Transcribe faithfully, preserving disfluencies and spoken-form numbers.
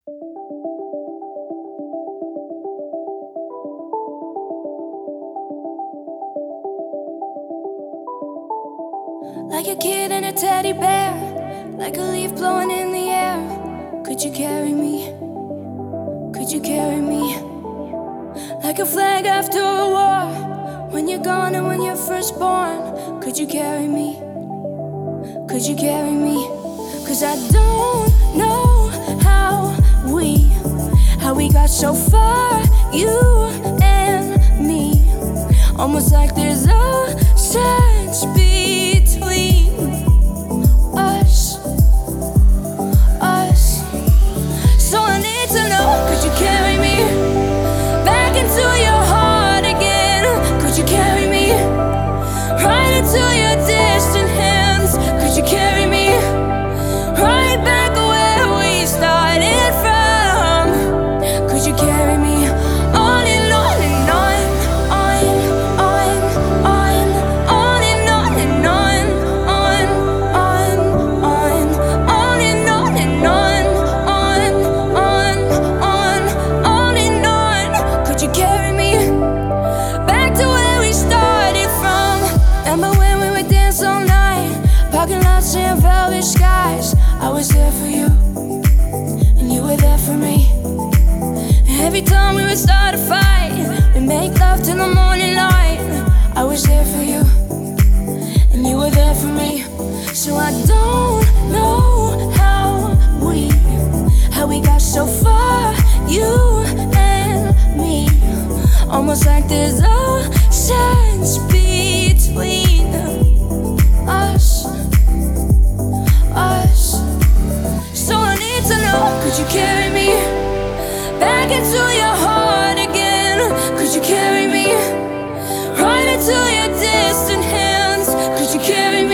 Like a kid and a teddy bear, like a leaf blowing in the air. Could you carry me? Could you carry me? Like a flag after a war, when you're gone and when you're first born. Could you carry me? Could you carry me? Cause I don't know how we, how we got so far, you and me. Almost like there's a sense between us, us. So I need to know, could you carry me back into your heart again? Could you carry me right into your distant hands? Could you carry me right back where we started from? Could you carry me on and on and on, on, on, on, on and on and on, on, on, on, on and on and on, on, on, on, on and on? Could you carry me back to where we started from? Remember when we would dance all night, parking lots and velvet skies? I was there for you, and you were there for me. And every time we would start a fight, we make love till the morning light. I was there for you, and you were there for me. So I don't know how we, how we got so far, you and me. Almost like there's a sense between us, us. So I need to know, could you carry me back into your heart again? Could you carry me right into your distant hands? Could you carry me